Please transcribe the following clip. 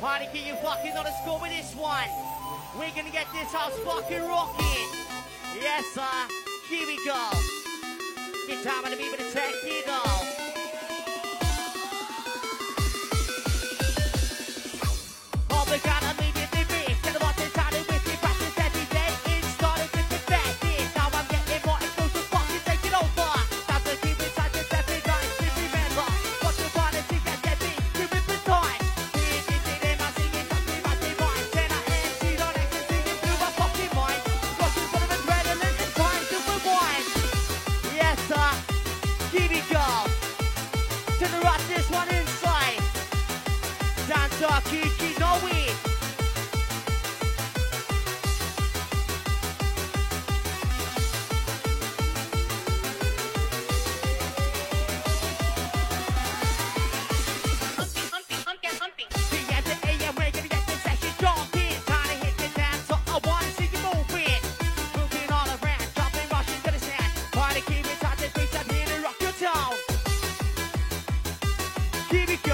Party, can you fucking not a score with this one? We're gonna get this house fucking rocking. Yes, sir. Here we go. Good time on the beat with the technical. All the ground immediately big. Tell them what they started with me. Practice every day. It started with the best. Now I'm getting more explosive. Fucking take it over. Time to keep it tight. It's every night. Just remember. What you wanna see that get big. Give it the time. Here we go. To the right, this one inside. Dance our Kiki, no weed. Humping. The end of AM, we're gonna get this session jumping. Time to hit the dance, so I wanna see you moving. Moving all around, dropping, rushing to the sand. Party, keep it tight, the beats out here to rock your town. Keep it